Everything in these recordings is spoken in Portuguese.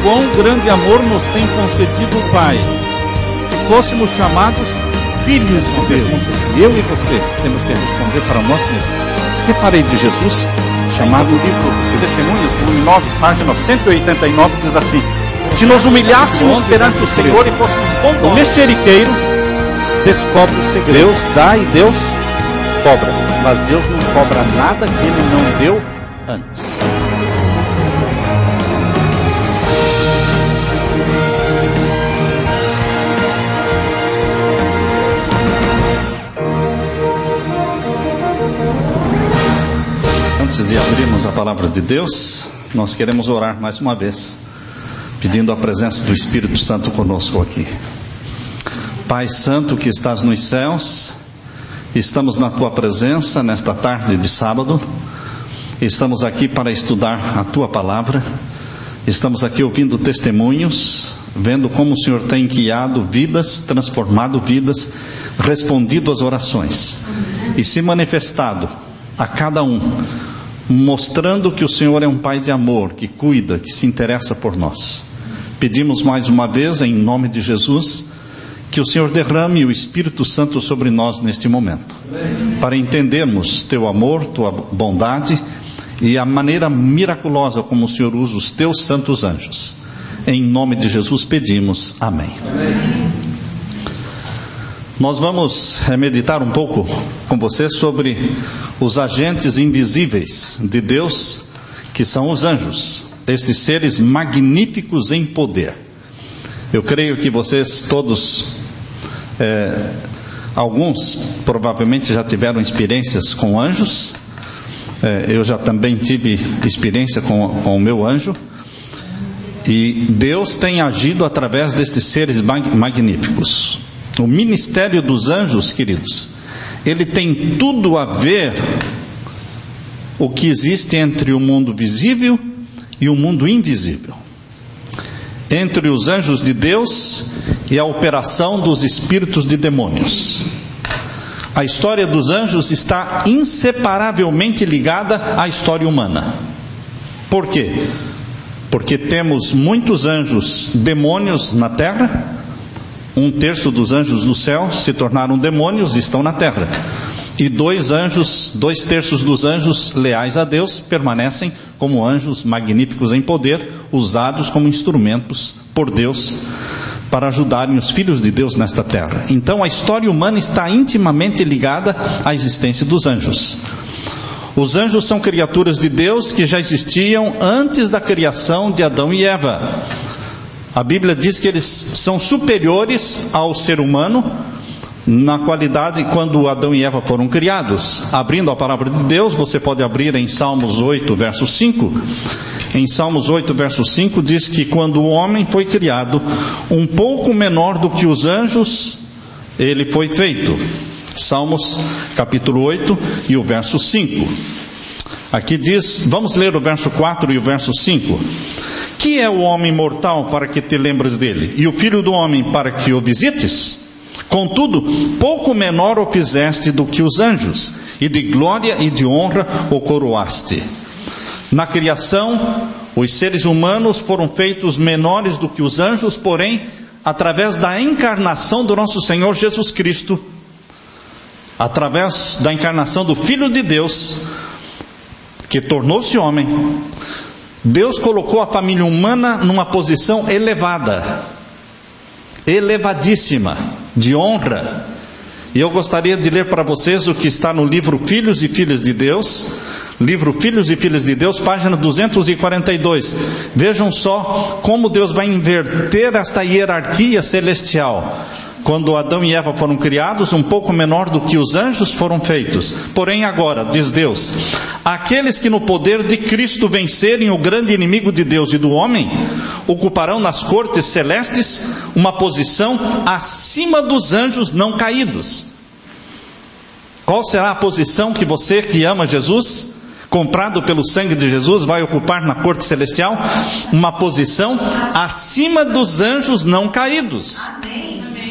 quão grande amor nos tem concedido o Pai, que fôssemos chamados filhos de Deus. Eu e você temos que responder para nós mesmos. Reparei de Jesus, chamado livro de Testemunhos, volume 9, página 189, diz assim: se nos humilhássemos perante o Senhor e fôssemos bondosos, o mexeriqueiro descobre o segredo. Deus dá e Deus cobra, mas Deus não cobra nada que Ele não deu antes. Antes de abrirmos a palavra de Deus, nós queremos orar mais uma vez, pedindo a presença do Espírito Santo conosco aqui. Pai Santo que estás nos céus, estamos na Tua presença nesta tarde de sábado, estamos aqui para estudar a Tua palavra, estamos aqui ouvindo testemunhos, vendo como o Senhor tem guiado vidas, transformado vidas, respondido às orações e se manifestado a cada um, mostrando que o Senhor é um Pai de amor, que cuida, que se interessa por nós. Pedimos mais uma vez, em nome de Jesus, que o Senhor derrame o Espírito Santo sobre nós neste momento, para entendermos Teu amor, Tua bondade e a maneira miraculosa como o Senhor usa os Teus santos anjos. Em nome de Jesus pedimos, amém. Nós vamos meditar um pouco com você sobre os agentes invisíveis de Deus, que são os anjos, estes seres magníficos em poder. Eu creio que vocês todos, alguns provavelmente já tiveram experiências com anjos. Eu já também tive experiência com o meu anjo. E Deus tem agido através destes seres magníficos. O ministério dos anjos, queridos, ele tem tudo a ver o que existe entre o mundo visível e o mundo invisível, entre os anjos de Deus e a operação dos espíritos de demônios. A história dos anjos está inseparavelmente ligada à história humana. Por quê? Porque temos muitos anjos demônios na terra. 1/3 dos anjos do céu se tornaram demônios e estão na terra. E 2/3 dos anjos leais a Deus permanecem como anjos magníficos em poder, usados como instrumentos por Deus para ajudarem os filhos de Deus nesta terra. Então a história humana está intimamente ligada à existência dos anjos. Os anjos são criaturas de Deus que já existiam antes da criação de Adão e Eva. A Bíblia diz que eles são superiores ao ser humano na qualidade quando Adão e Eva foram criados. Abrindo a palavra de Deus, você pode abrir em Salmos 8, verso 5. Em Salmos 8, verso 5 diz que quando o homem foi criado, um pouco menor do que os anjos, ele foi feito. Salmos capítulo 8 e o verso 5. Aqui diz, vamos ler o verso 4 e o verso 5. Que é o homem mortal para que te lembres dele, e o filho do homem para que o visites? Contudo, pouco menor o fizeste do que os anjos, e de glória e de honra o coroaste. Na criação, os seres humanos foram feitos menores do que os anjos, porém, através da encarnação do nosso Senhor Jesus Cristo, através da encarnação do Filho de Deus, que tornou-se homem, Deus colocou a família humana numa posição elevada, elevadíssima, de honra. E eu gostaria de ler para vocês o que está no livro Filhos e Filhas de Deus, livro Filhos e Filhas de Deus, página 242. Vejam só como Deus vai inverter esta hierarquia celestial. Quando Adão e Eva foram criados, um pouco menor do que os anjos foram feitos. Porém agora, diz Deus, aqueles que no poder de Cristo vencerem o grande inimigo de Deus e do homem, ocuparão nas cortes celestes uma posição acima dos anjos não caídos. Qual será a posição que você que ama Jesus, comprado pelo sangue de Jesus, vai ocupar na corte celestial? Uma posição acima dos anjos não caídos. Amém.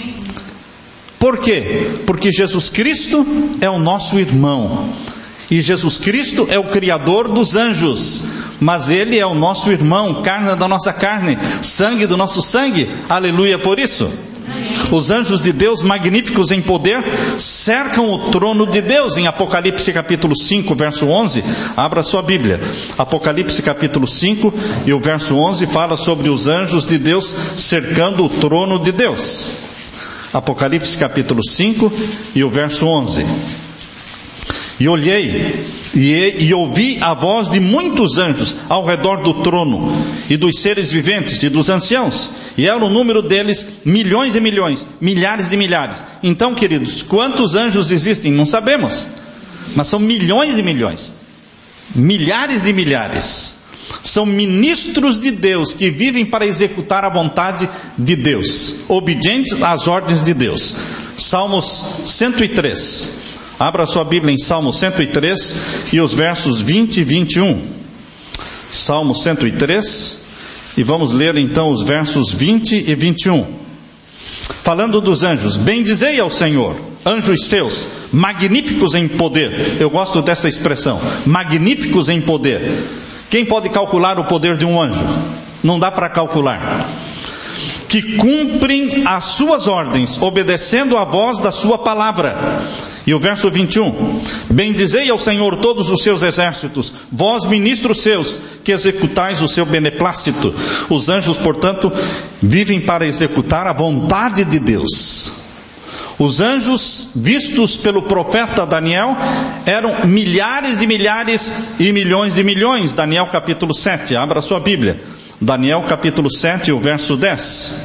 Por quê? Porque Jesus Cristo é o nosso irmão. E Jesus Cristo é o Criador dos anjos. mas ele é o nosso irmão, carne da nossa carne, sangue do nosso sangue. Aleluia por isso. Os anjos de Deus, magníficos em poder, cercam o trono de Deus. Em Apocalipse capítulo 5, verso 11, abra sua Bíblia. Apocalipse capítulo 5 e o verso 11 fala sobre os anjos de Deus cercando o trono de Deus. Apocalipse capítulo 5 e o verso 11. E olhei e ouvi a voz de muitos anjos ao redor do trono, e dos seres viventes e dos anciãos, e era o número deles milhões e milhões, milhares de milhares. Então, queridos, quantos anjos existem? Não sabemos, mas são milhões e milhões, milhares de milhares. São ministros de Deus que vivem para executar a vontade de Deus, obedientes às ordens de Deus. Salmos 103. Abra sua Bíblia em Salmo 103 e os versos 20 e 21. Salmo 103, e vamos ler então os versos 20 e 21. Falando dos anjos: bendizei ao Senhor, anjos seus, magníficos em poder. Eu gosto dessa expressão, magníficos em poder. Quem pode calcular o poder de um anjo? Não dá para calcular. Que cumprem as suas ordens, obedecendo a voz da sua palavra. E o verso 21, bendizei ao Senhor todos os seus exércitos, vós ministros seus, que executais o seu beneplácito. Os anjos, portanto, vivem para executar a vontade de Deus. Os anjos vistos pelo profeta Daniel eram milhares de milhares e milhões de milhões. Daniel capítulo 7, abra sua Bíblia. Daniel capítulo 7, o verso 10.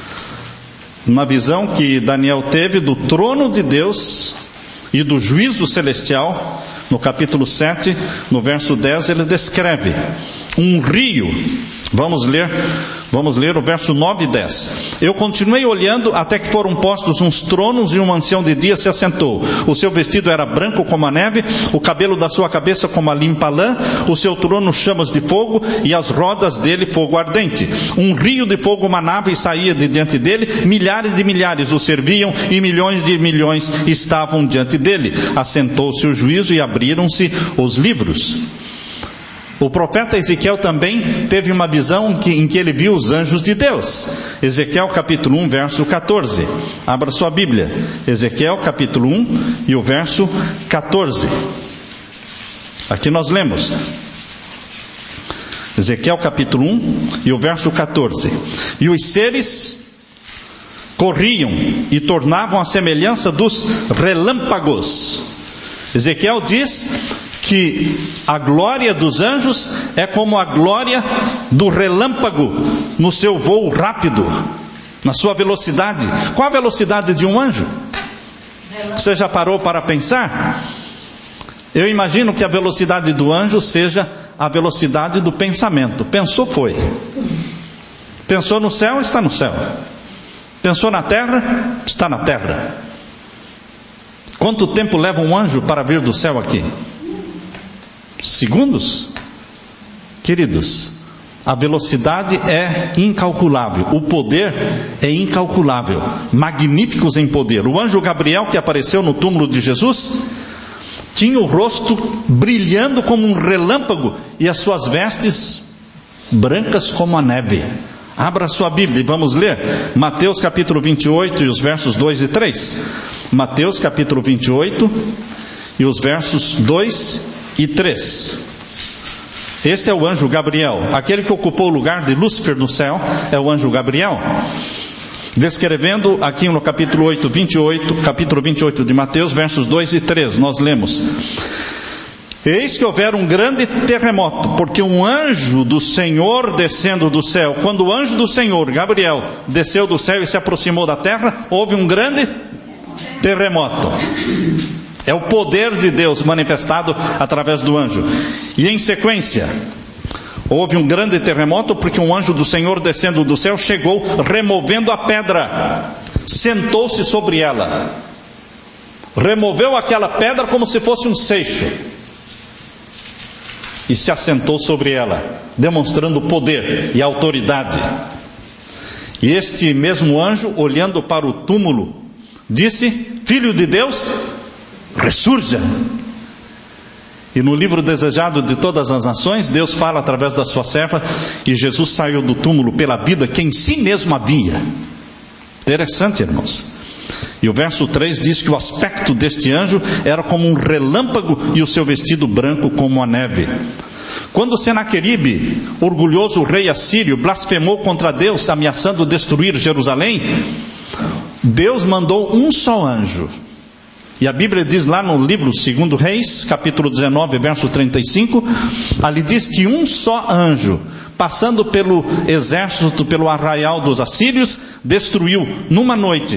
Na visão que Daniel teve do trono de Deus e do juízo celestial, no capítulo 7, no verso 10, ele descreve um rio. Vamos ler o verso 9 e 10. Eu continuei olhando até que foram postos uns tronos e um ancião de dia se assentou. O seu vestido era branco como a neve, o cabelo da sua cabeça como a limpa lã, o seu trono chamas de fogo e as rodas dele fogo ardente. Um rio de fogo manava e saía de diante dele, milhares de milhares o serviam e milhões de milhões estavam diante dele. Assentou-se o juízo e abriram-se os livros. O profeta Ezequiel também teve uma visão em que ele viu os anjos de Deus. Ezequiel capítulo 1, verso 14. Abra sua Bíblia. Ezequiel capítulo 1 e o verso 14. Aqui nós lemos. Ezequiel capítulo 1 e o verso 14. E os seres corriam e tornavam a semelhança dos relâmpagos. Ezequiel diz que a glória dos anjos é como a glória do relâmpago no seu voo rápido, na sua velocidade. Qual a velocidade de um anjo? Você já parou para pensar? Eu imagino que a velocidade do anjo seja a velocidade do pensamento. Pensou, foi. Pensou no céu, está no céu. Pensou na terra, está na terra. Quanto tempo leva um anjo para vir do céu aqui? Segundos? Queridos, a velocidade é incalculável, o poder é incalculável, magníficos em poder. O anjo Gabriel, que apareceu no túmulo de Jesus, tinha o rosto brilhando como um relâmpago e as suas vestes brancas como a neve. Abra sua Bíblia e vamos ler Mateus capítulo 28 e os versos 2 e 3. Mateus capítulo 28 e os versos 2 e 3. Este é o anjo Gabriel, aquele que ocupou o lugar de Lúcifer no céu, é o anjo Gabriel. Descrevendo aqui no capítulo 28 de Mateus, versos 2 e 3, nós lemos: eis que houver um grande terremoto, porque um anjo do Senhor descendo do céu. Quando o anjo do Senhor, Gabriel, desceu do céu e se aproximou da terra, houve um grande terremoto. É o poder de Deus manifestado através do anjo. E em sequência, houve um grande terremoto porque um anjo do Senhor descendo do céu chegou removendo a pedra. Sentou-se sobre ela. Removeu aquela pedra como se fosse um seixo. E se assentou sobre ela, demonstrando poder e autoridade. E este mesmo anjo, olhando para o túmulo, disse: Filho de Deus, ressurja. E no livro Desejado de Todas as Nações, Deus fala através da sua serva, e Jesus saiu do túmulo pela vida que em si mesmo havia. Interessante, irmãos. E o verso 3 diz que o aspecto deste anjo era como um relâmpago e o seu vestido branco como a neve. Quando Senaqueribe, orgulhoso rei assírio, blasfemou contra Deus, ameaçando destruir Jerusalém, Deus mandou um só anjo. E a Bíblia diz lá no livro 2 Reis, capítulo 19, verso 35, ali diz que um só anjo, passando pelo exército, pelo arraial dos assírios, destruiu numa noite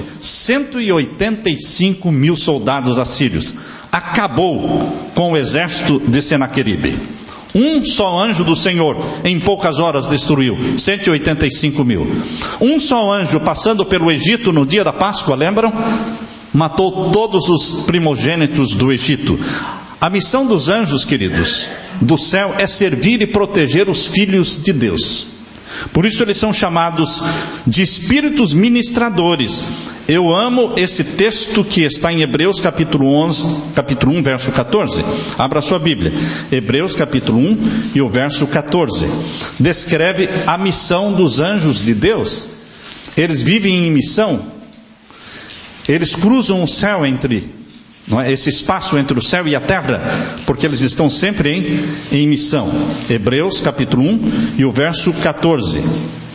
185 mil soldados assírios. Acabou com o exército de Senaqueribe. Um só anjo do Senhor, em poucas horas, destruiu 185 mil. Um só anjo, passando pelo Egito no dia da Páscoa, lembram? Matou todos os primogênitos do Egito. A missão dos anjos, queridos, do céu é servir e proteger os filhos de Deus. Por isso eles são chamados de espíritos ministradores. Eu amo esse texto que está em Hebreus capítulo 1, verso 14. Abra sua Bíblia. Hebreus capítulo 1 e o verso 14. Descreve a missão dos anjos de Deus. Eles vivem em missão. Eles cruzam o céu esse espaço entre o céu e a terra, porque eles estão sempre em missão. Hebreus capítulo 1 e o verso 14.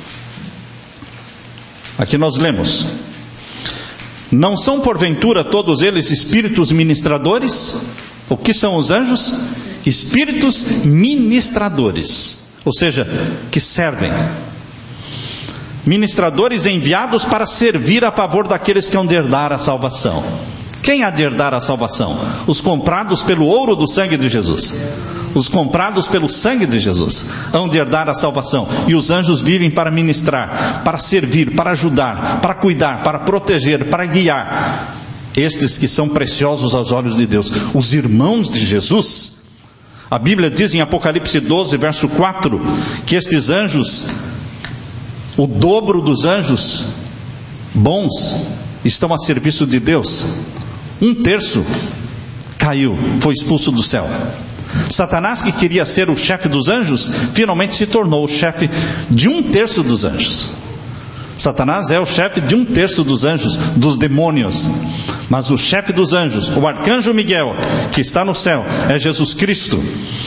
Aqui nós lemos: não são porventura todos eles espíritos ministradores? O que são os anjos? Espíritos ministradores, ou seja, que servem. Ministradores enviados para servir a favor daqueles que hão de herdar a salvação. Quem há de herdar a salvação? Os comprados pelo ouro do sangue de Jesus. Os comprados pelo sangue de Jesus hão de herdar a salvação. E os anjos vivem para ministrar, para servir, para ajudar, para cuidar, para proteger, para guiar estes que são preciosos aos olhos de Deus, os irmãos de Jesus. A Bíblia diz em Apocalipse 12, verso 4, que estes anjos, o dobro dos anjos bons, estão a serviço de Deus. 1/3 caiu, foi expulso do céu. Satanás, que queria ser o chefe dos anjos, finalmente se tornou o chefe de 1/3 dos anjos. Satanás é o chefe de 1/3 dos anjos, dos demônios. Mas o chefe dos anjos, o arcanjo Miguel, que está no céu, é Jesus Cristo.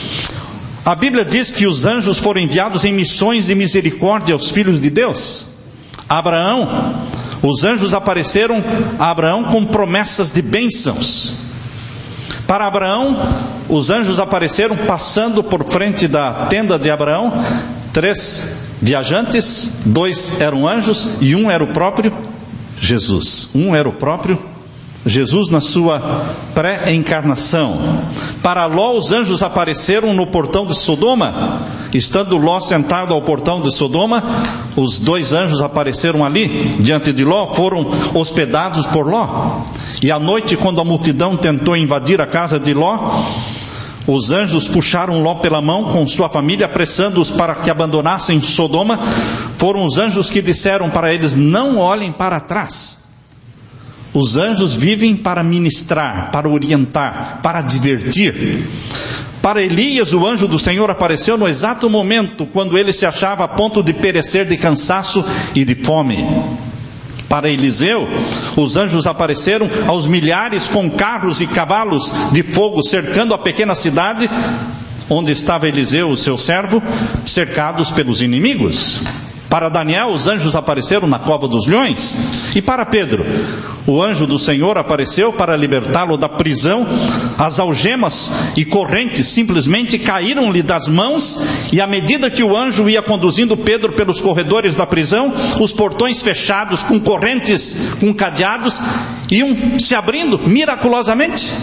A Bíblia diz que os anjos foram enviados em missões de misericórdia aos filhos de Deus. Abraão, os anjos apareceram a Abraão com promessas de bênçãos. Para Abraão, os anjos apareceram passando por frente da tenda de Abraão. 3 viajantes, 2 eram anjos e 1 era o próprio Jesus. 1 era o próprio Jesus na sua pré-encarnação. Para Ló, os anjos apareceram no portão de Sodoma. Estando Ló sentado ao portão de Sodoma, os 2 anjos apareceram ali, diante de Ló, foram hospedados por Ló. E à noite, quando a multidão tentou invadir a casa de Ló, os anjos puxaram Ló pela mão com sua família, apressando-os para que abandonassem Sodoma. Foram os anjos que disseram para eles: não olhem para trás. Os anjos vivem para ministrar, para orientar, para divertir. Para Elias, o anjo do Senhor apareceu no exato momento quando ele se achava a ponto de perecer de cansaço e de fome. Para Eliseu, os anjos apareceram aos milhares com carros e cavalos de fogo cercando a pequena cidade onde estava Eliseu, o seu servo, cercados pelos inimigos. Para Daniel, os anjos apareceram na cova dos leões. E para Pedro, o anjo do Senhor apareceu para libertá-lo da prisão. As algemas e correntes simplesmente caíram-lhe das mãos, e à medida que o anjo ia conduzindo Pedro pelos corredores da prisão, os portões fechados com correntes, com cadeados, iam se abrindo miraculosamente.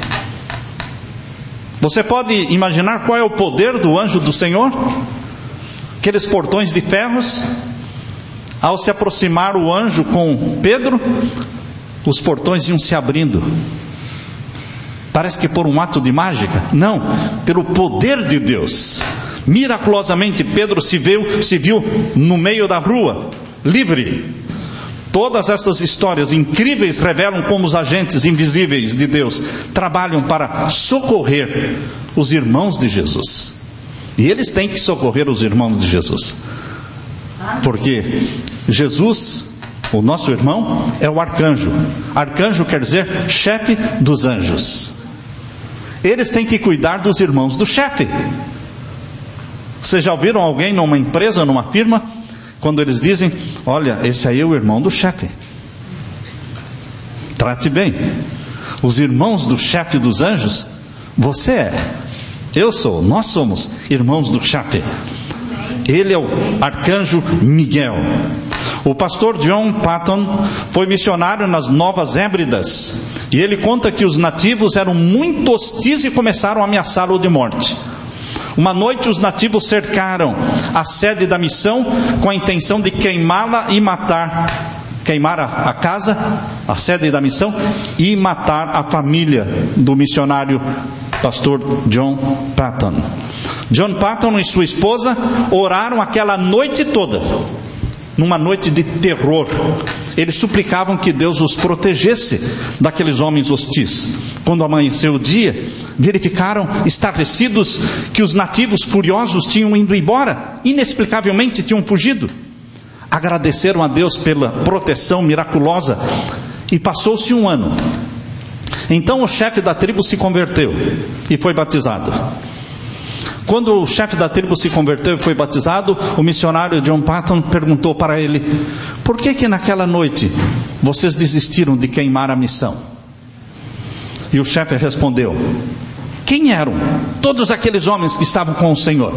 Você pode imaginar qual é o poder do anjo do Senhor? Aqueles portões de ferros. Ao se aproximar o anjo com Pedro, os portões iam se abrindo. Parece que por um ato de mágica. Não, pelo poder de Deus. Miraculosamente Pedro se viu no meio da rua, livre. Todas essas histórias incríveis revelam como os agentes invisíveis de Deus trabalham para socorrer os irmãos de Jesus. E eles têm que socorrer os irmãos de Jesus. Porque Jesus, o nosso irmão, é o arcanjo. Arcanjo quer dizer chefe dos anjos. Eles têm que cuidar dos irmãos do chefe. Vocês já ouviram alguém numa empresa, numa firma, quando eles dizem: olha, esse aí é o irmão do chefe, trate bem. Os irmãos do chefe dos anjos, você é, eu sou, nós somos irmãos do chefe. Ele é o arcanjo Miguel. O pastor John Paton foi missionário nas Novas Hébridas, e ele conta que os nativos eram muito hostis e começaram a ameaçá-lo de morte. Uma noite os nativos cercaram a sede da missão com a intenção de queimá-la e queimar a casa, a sede da missão, e matar a família do missionário pastor John Paton. John Paton e sua esposa oraram aquela noite toda, numa noite de terror. Eles suplicavam que Deus os protegesse daqueles homens hostis. Quando amanheceu o dia, verificaram, estarrecidos, que os nativos furiosos tinham ido embora, inexplicavelmente tinham fugido. Agradeceram a Deus pela proteção miraculosa, e passou-se um ano. Então o chefe da tribo se converteu e foi batizado. Quando o chefe da tribo se converteu e foi batizado, o missionário John Paton perguntou para ele: por que naquela noite vocês desistiram de queimar a missão? E o chefe respondeu: quem eram todos aqueles homens que estavam com o Senhor?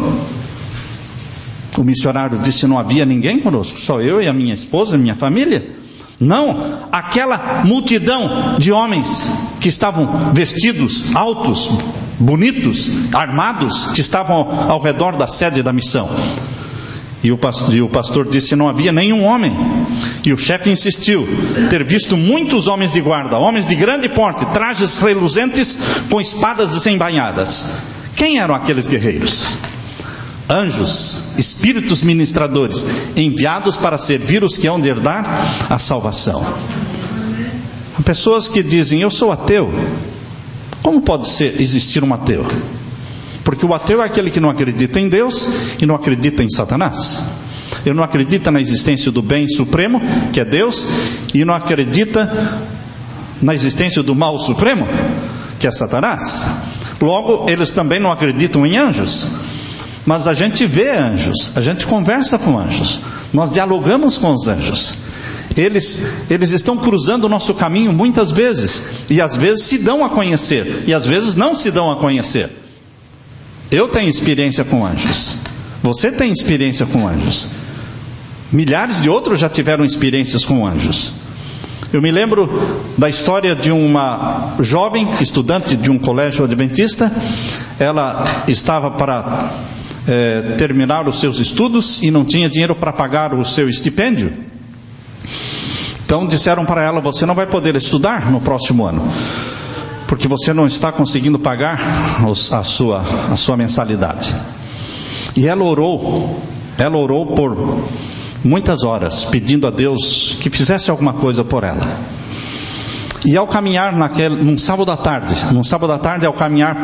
O missionário disse: não havia ninguém conosco, só eu e a minha esposa e minha família. Não, aquela multidão de homens que estavam vestidos, altos, bonitos, armados, que estavam ao redor da sede da missão. E o pastor disse: não havia nenhum homem. E o chefe insistiu ter visto muitos homens de guarda, homens de grande porte, trajes reluzentes com espadas desembainhadas. Quem eram aqueles guerreiros? Anjos, espíritos ministradores, enviados para servir os que hão de herdar a salvação. Há pessoas que dizem: eu sou ateu. Como pode existir um ateu? Porque o ateu é aquele que não acredita em Deus e não acredita em Satanás. Ele não acredita na existência do bem supremo, que é Deus, e não acredita na existência do mal supremo, que é Satanás. Logo, eles também não acreditam em anjos. Mas a gente vê anjos, a gente conversa com anjos, nós dialogamos com os anjos. Eles estão cruzando o nosso caminho muitas vezes, e às vezes se dão a conhecer, e às vezes não se dão a conhecer. Eu tenho experiência com anjos, você tem experiência com anjos, milhares de outros já tiveram experiências com anjos. Eu me lembro da história de uma jovem estudante de um colégio adventista. Ela estava para terminar os seus estudos e não tinha dinheiro para pagar o seu estipêndio. Então disseram para ela: você não vai poder estudar no próximo ano, porque você não está conseguindo pagar a sua mensalidade. E ela orou por muitas horas, pedindo a Deus que fizesse alguma coisa por ela. E ao caminhar num sábado à tarde, ao caminhar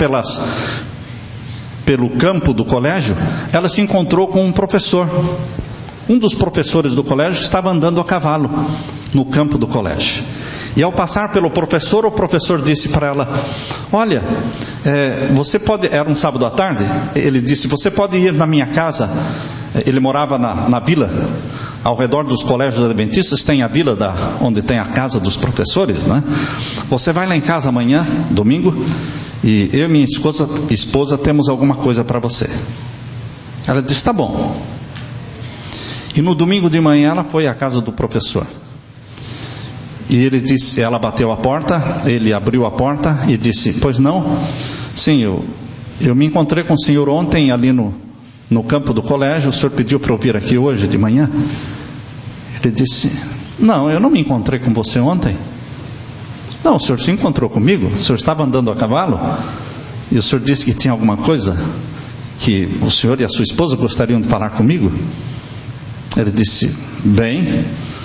pelo campo do colégio, ela se encontrou com um professor. Um dos professores do colégio estava andando a cavalo no campo do colégio. E ao passar pelo professor, o professor disse para ela: olha, você pode... Era um sábado à tarde. Ele disse: você pode ir na minha casa. Ele morava na vila, ao redor dos colégios adventistas tem a vila onde tem a casa dos professores, né? Você vai lá em casa amanhã, domingo, e eu e minha esposa temos alguma coisa para você. Ela disse: tá bom. E no domingo de manhã ela foi à casa do professor. E ela bateu a porta, ele abriu a porta e disse: pois não? Sim, eu me encontrei com o senhor ontem ali no campo do colégio, o senhor pediu para eu vir aqui hoje de manhã. Ele disse: não, eu não me encontrei com você ontem. Não, o senhor se encontrou comigo, o senhor estava andando a cavalo, e o senhor disse que tinha alguma coisa que o senhor e a sua esposa gostariam de falar comigo. Ele disse: bem,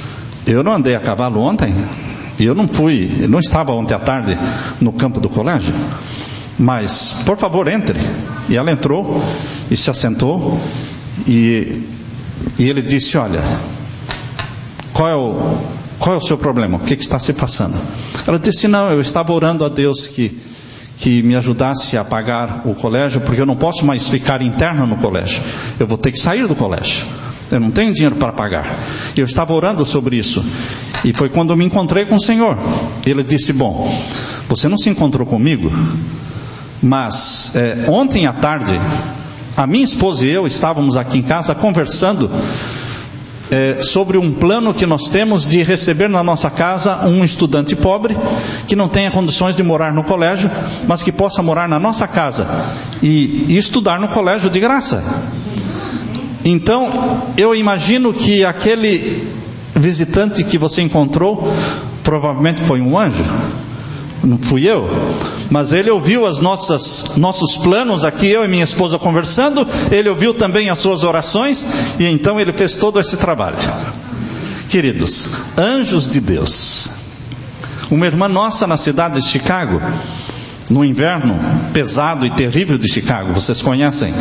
Eu não andei a cavalo ontem, eu não estava ontem à tarde no campo do colégio, mas por favor entre. E ela entrou e se assentou, e ele disse: olha, qual é o seu problema? O que está se passando? Ela disse: não, eu estava orando a Deus que me ajudasse a pagar o colégio, porque eu não posso mais ficar interna no colégio, eu vou ter que sair do colégio, eu não tenho dinheiro para pagar. Eu estava orando sobre isso, e foi quando eu me encontrei com o Senhor. Ele disse: bom, você não se encontrou comigo, mas ontem à tarde a minha esposa e eu estávamos aqui em casa conversando sobre um plano que nós temos de receber na nossa casa um estudante pobre que não tenha condições de morar no colégio, mas que possa morar na nossa casa e estudar no colégio de graça. Então eu imagino que aquele visitante que você encontrou provavelmente foi um anjo, não fui eu, mas ele ouviu nossos planos aqui, eu e minha esposa conversando, ele ouviu também as suas orações, e então ele fez todo esse trabalho. Queridos, anjos de Deus. Uma irmã nossa na cidade de Chicago, no inverno pesado e terrível de Chicago, vocês conhecem,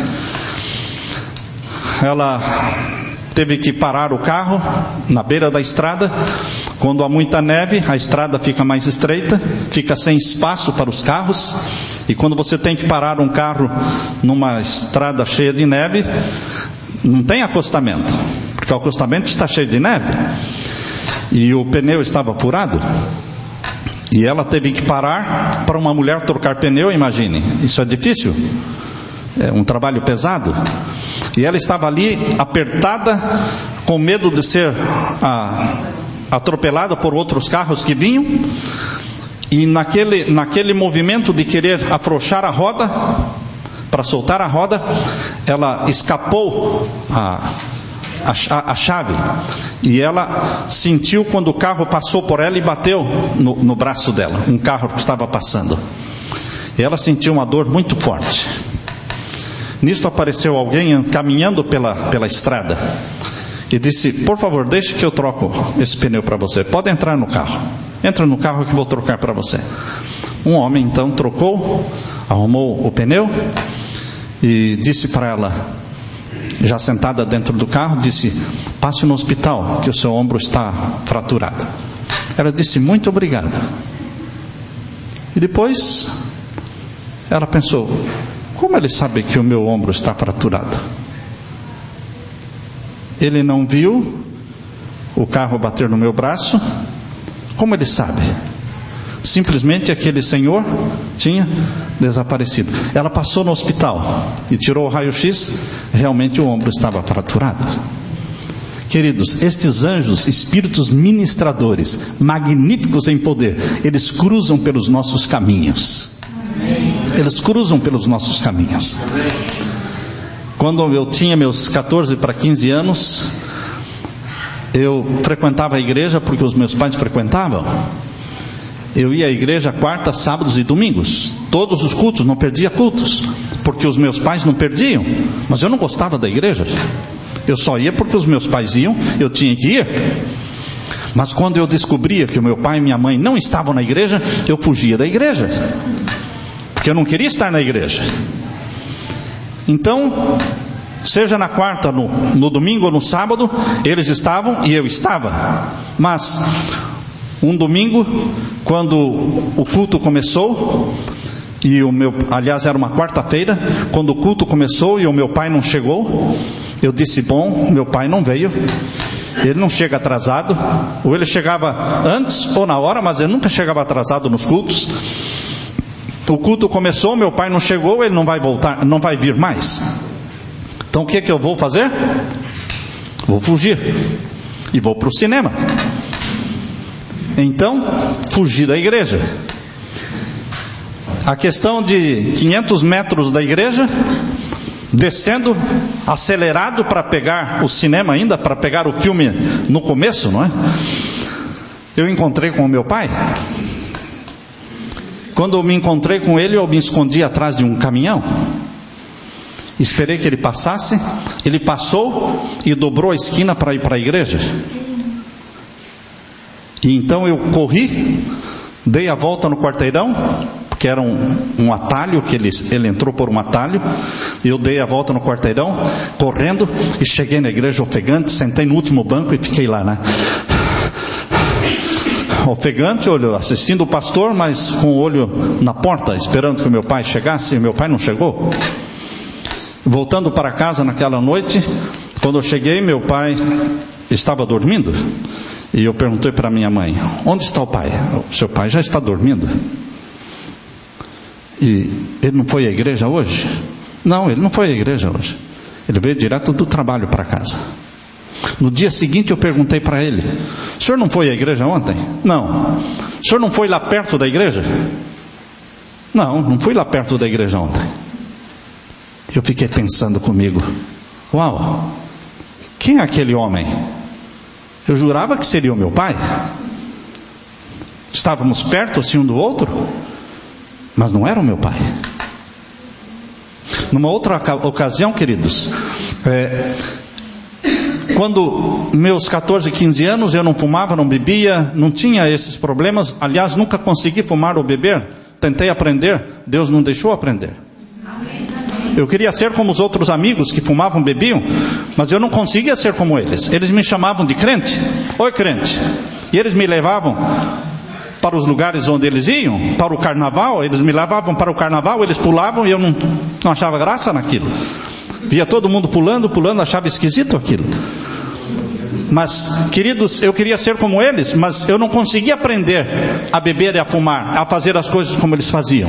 ela teve que parar o carro na beira da estrada. Quando há muita neve, a estrada fica mais estreita, fica sem espaço para os carros, e quando você tem que parar um carro numa estrada cheia de neve, não tem acostamento, porque o acostamento está cheio de neve, e o pneu estava furado, e ela teve que parar para uma mulher trocar pneu. Imagine, isso é difícil, é um trabalho pesado, e ela estava ali apertada, com medo de ser atropelada por outros carros que vinham, e naquele movimento de querer afrouxar a roda, para soltar a roda, ela escapou a chave, e ela sentiu quando o carro passou por ela e bateu no braço dela, um carro que estava passando, e ela sentiu uma dor muito forte. Nisto apareceu alguém caminhando pela estrada e disse: por favor, deixe que eu troco esse pneu para você, pode entrar no carro, entra no carro que vou trocar para você. Um homem então trocou, arrumou o pneu e disse para ela, já sentada dentro do carro, disse: passe no hospital que o seu ombro está fraturado. Ela disse: muito obrigado. E depois ela pensou: como ele sabe que o meu ombro está fraturado? Ele não viu o carro bater no meu braço. Como ele sabe? Simplesmente aquele senhor tinha desaparecido. Ela passou no hospital e tirou o raio-x. Realmente o ombro estava fraturado. Queridos, estes anjos, espíritos ministradores, magníficos em poder, eles cruzam pelos nossos caminhos. Eles cruzam pelos nossos caminhos. Quando eu tinha meus 14 para 15 anos, eu frequentava a igreja porque os meus pais frequentavam. Eu ia à igreja quarta, sábados e domingos, todos os cultos, não perdia cultos, porque os meus pais não perdiam, mas eu não gostava da igreja. Eu só ia porque os meus pais iam, eu tinha que ir. Mas quando eu descobria que o meu pai e minha mãe não estavam na igreja, eu fugia da igreja, porque eu não queria estar na igreja. Então, seja na quarta, no domingo ou no sábado, eles estavam e eu estava. Mas um domingo, quando o culto começou, aliás era uma quarta-feira, quando o culto começou e o meu pai não chegou, eu disse: bom, meu pai não veio, ele não chega atrasado, ou ele chegava antes ou na hora, mas ele nunca chegava atrasado nos cultos. O culto começou, meu pai não chegou, ele não vai voltar, não vai vir mais. Então o que eu vou fazer? Vou fugir e vou para o cinema. Então fugi da igreja. A questão de 500 metros da igreja, descendo acelerado para pegar o cinema ainda, para pegar o filme no começo, não é? Eu encontrei com o meu pai. Quando eu me encontrei com ele, eu me escondi atrás de um caminhão. Esperei que ele passasse. Ele passou e dobrou a esquina para ir para a igreja. E então eu corri, dei a volta no quarteirão, que era um atalho, que ele entrou por um atalho, e eu dei a volta no quarteirão, correndo, e cheguei na igreja ofegante, sentei no último banco e fiquei lá, né? Ofegante, assistindo o pastor, mas com o olho na porta, esperando que o meu pai chegasse, e meu pai não chegou. Voltando para casa naquela noite, quando eu cheguei, meu pai estava dormindo, e eu perguntei para minha mãe: onde está o pai? O seu pai já está dormindo. E ele não foi à igreja hoje? Não, ele não foi à igreja hoje. Ele veio direto do trabalho para casa. No dia seguinte eu perguntei para ele: o senhor não foi à igreja ontem? Não. O senhor não foi lá perto da igreja? Não, não fui lá perto da igreja ontem. Eu fiquei pensando comigo: uau, quem é aquele homem? Eu jurava que seria o meu pai. Estávamos perto assim um do outro, mas não era o meu pai. Numa outra ocasião, queridos, quando meus 14, 15 anos, eu não fumava, não bebia, não tinha esses problemas. Aliás, nunca consegui fumar ou beber. Tentei aprender, Deus não deixou aprender. Eu queria ser como os outros amigos que fumavam, bebiam, mas eu não conseguia ser como eles. Eles me chamavam de crente. Oi, crente. E eles me levavam para os lugares onde eles iam, para o carnaval. Eles me levavam para o carnaval, eles pulavam e eu não achava graça naquilo. Via todo mundo pulando, achava esquisito aquilo. Mas, queridos, eu queria ser como eles, mas eu não conseguia aprender a beber e a fumar, a fazer as coisas como eles faziam.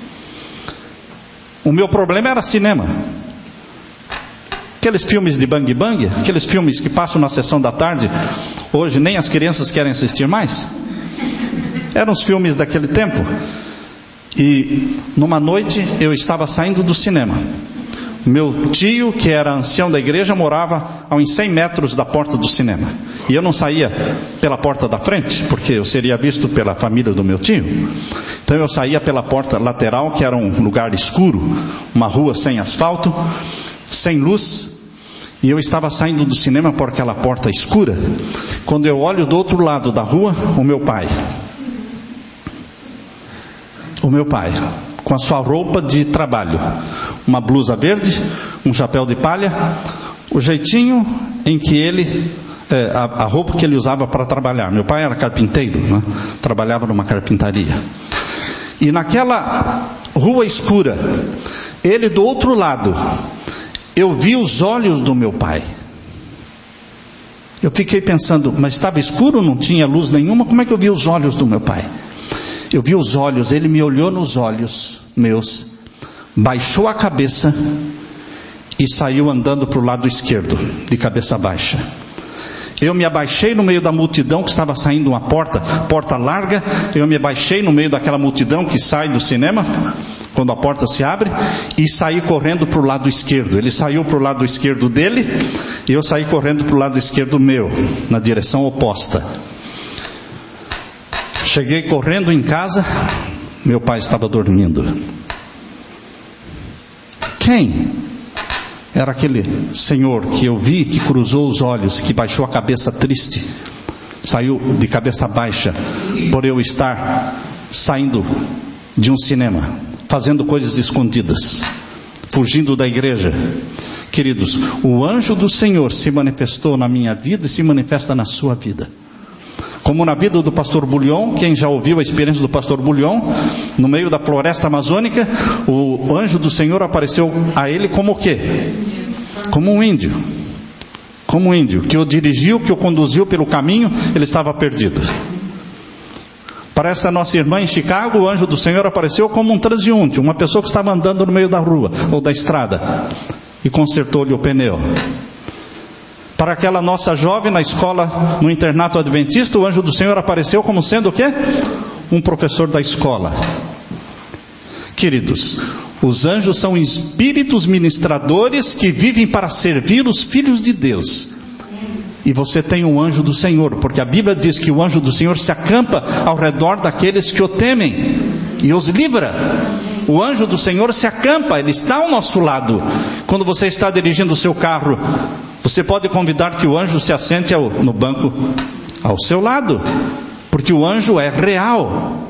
O meu problema era cinema. Aqueles filmes de bang bang, aqueles filmes que passam na sessão da tarde, hoje nem as crianças querem assistir mais. Eram os filmes daquele tempo. E numa noite eu estava saindo do cinema. Meu tio, que era ancião da igreja, morava a uns 100 metros da porta do cinema. E eu não saía pela porta da frente, porque eu seria visto pela família do meu tio. Então eu saía pela porta lateral, que era um lugar escuro, uma rua sem asfalto, sem luz. E eu estava saindo do cinema por aquela porta escura, quando eu olho do outro lado da rua, o meu pai, com a sua roupa de trabalho, uma blusa verde, um chapéu de palha, o jeitinho em que ele, a roupa que ele usava para trabalhar. Meu pai era carpinteiro, né? Trabalhava numa carpintaria. E naquela rua escura, ele do outro lado, eu vi os olhos do meu pai. Eu fiquei pensando, mas estava escuro, não tinha luz nenhuma, como é que eu vi os olhos do meu pai? Eu vi os olhos, ele me olhou nos olhos meus, baixou a cabeça e saiu andando para o lado esquerdo, de cabeça baixa. Eu me abaixei no meio da multidão que estava saindo uma porta larga. Eu me abaixei no meio daquela multidão que sai do cinema, quando a porta se abre, e saí correndo para o lado esquerdo. Ele saiu para o lado esquerdo dele, e eu saí correndo para o lado esquerdo meu, na direção oposta. Cheguei correndo em casa, meu pai estava dormindo. Quem era aquele senhor que eu vi, que cruzou os olhos, que baixou a cabeça triste, saiu de cabeça baixa, por eu estar saindo de um cinema, fazendo coisas escondidas, fugindo da igreja? Queridos, o anjo do Senhor se manifestou na minha vida e se manifesta na sua vida. Como na vida do pastor Bullion, quem já ouviu a experiência do pastor Bullion, no meio da floresta amazônica, o anjo do Senhor apareceu a ele como o quê? Como um índio. Como um índio, que o dirigiu, que o conduziu pelo caminho, ele estava perdido. Para esta nossa irmã em Chicago, o anjo do Senhor apareceu como um transeunte, uma pessoa que estava andando no meio da rua, ou da estrada, e consertou-lhe o pneu. Para aquela nossa jovem na escola, no internato adventista, o anjo do Senhor apareceu como sendo o quê? Um professor da escola. Queridos, os anjos são espíritos ministradores que vivem para servir os filhos de Deus. E você tem um anjo do Senhor, porque a Bíblia diz que o anjo do Senhor se acampa ao redor daqueles que o temem e os livra. O anjo do Senhor se acampa, ele está ao nosso lado. Quando você está dirigindo o seu carro, você pode convidar que o anjo se assente no banco ao seu lado. porque o anjo é real.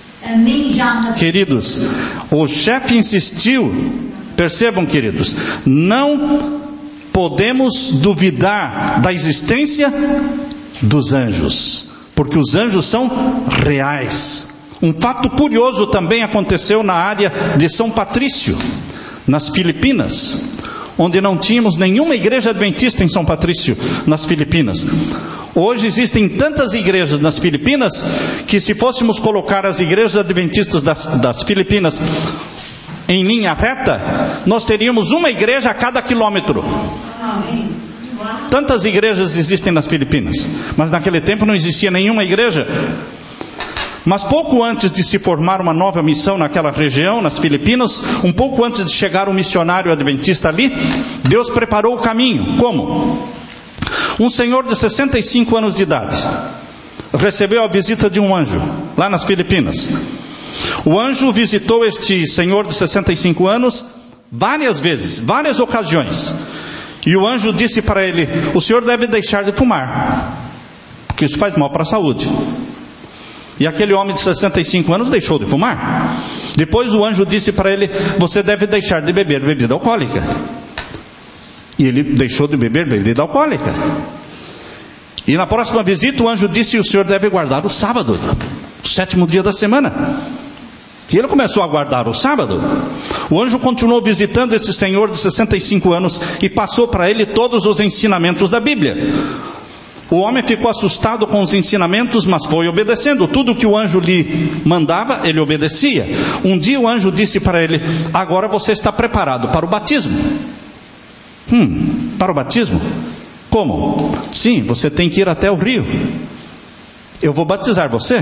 Queridos, o chefe insistiu. Percebam, queridos, não podemos duvidar da existência dos anjos, porque os anjos são reais. Um fato curioso também aconteceu na área de São Patrício, nas Filipinas, onde não tínhamos nenhuma igreja adventista em São Patrício, nas Filipinas. Hoje existem tantas igrejas nas Filipinas, que se fôssemos colocar as igrejas adventistas das Filipinas em linha reta, nós teríamos uma igreja a cada quilômetro. Tantas igrejas existem nas Filipinas, mas naquele tempo não existia nenhuma igreja. Mas pouco antes de se formar uma nova missão naquela região, nas Filipinas, um pouco antes de chegar um missionário adventista ali, Deus preparou o caminho. Como? Um senhor de 65 anos de idade recebeu a visita de um anjo, lá nas Filipinas. O anjo visitou este senhor de 65 anos várias vezes, várias ocasiões. E o anjo disse para ele: o senhor deve deixar de fumar, porque isso faz mal para a saúde. E aquele homem de 65 anos deixou de fumar. Depois o anjo disse para ele: você deve deixar de beber bebida alcoólica. E ele deixou de beber bebida alcoólica. E na próxima visita o anjo disse: o senhor deve guardar o sábado, o 7º dia da semana. E ele começou a guardar o sábado. O anjo continuou visitando esse senhor de 65 anos e passou para ele todos os ensinamentos da Bíblia. O homem ficou assustado com os ensinamentos, mas foi obedecendo. Tudo que o anjo lhe mandava, ele obedecia. Um dia o anjo disse para ele: agora você está preparado para o batismo. Para o batismo? Como? Sim, você tem que ir até o rio. Eu vou batizar você.